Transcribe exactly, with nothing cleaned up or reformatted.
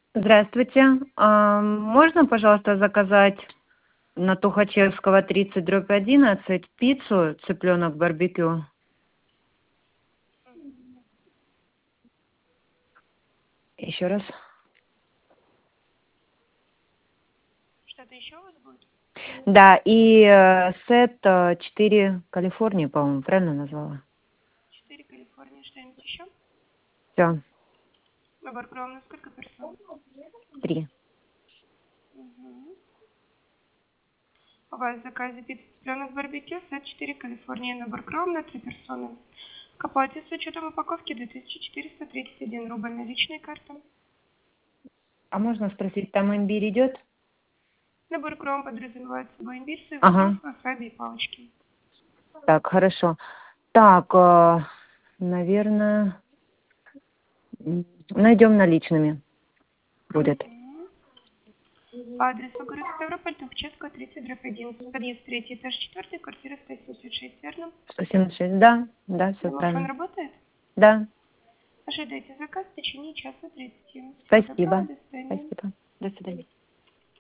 Здравствуйте. А, можно, пожалуйста, заказать на Тухачевского, тридцать, дробь одиннадцать, пиццу цыпленок барбекю? Еще раз. Что-то еще у вас будет? Да, и э, сет э, четыре Калифорнии, по-моему, правильно назвала? четыре Калифорния, что-нибудь еще? Все, Набор кром на сколько персон? три. Угу. У вас в заказе пицца цыпленок барбекю, сет четыре Калифорния, набор кром на три персоны. К оплате с учетом упаковки две тысячи четыреста тридцать один рубль, наличные карты. А можно спросить, там имбирь идет? Набор кром подразумевает собой имбирь, соевый Ага, соус, васаби и палочки. так, хорошо. Так, э, наверное, найдем наличными будет. Угу. По адресу город Ставрополь, Тухачевского, тридцать, дробь одиннадцать, подъезд третий, этаж четвертый, квартира сто семьдесят шесть, верно? сто семьдесят шесть, да, да, все Домофон правильно. работает? Да, Ожидайте заказ в течение часа тридцати. Всего доброго, спасибо. до свидания. Спасибо. До свидания.